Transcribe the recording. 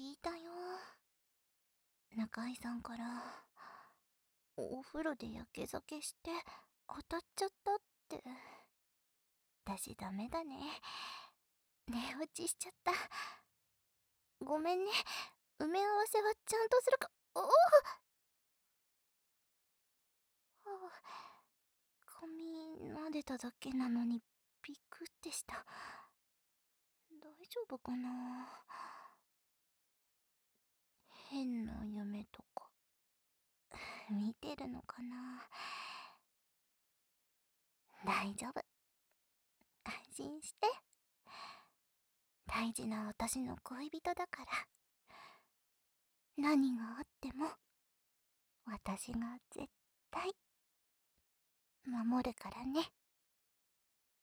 聞いたよ。中井さんから、お風呂でやけ酒して当たっちゃったって。私ダメだね。寝落ちしちゃった。ごめんね。埋め合わせはちゃんとするか。おお、はあ、髪撫でただけなのにびっくってした。大丈夫かな。変な夢とか見てるのかな。大丈夫、安心して。大事な私の恋人だから。何があっても私が絶対守るからね。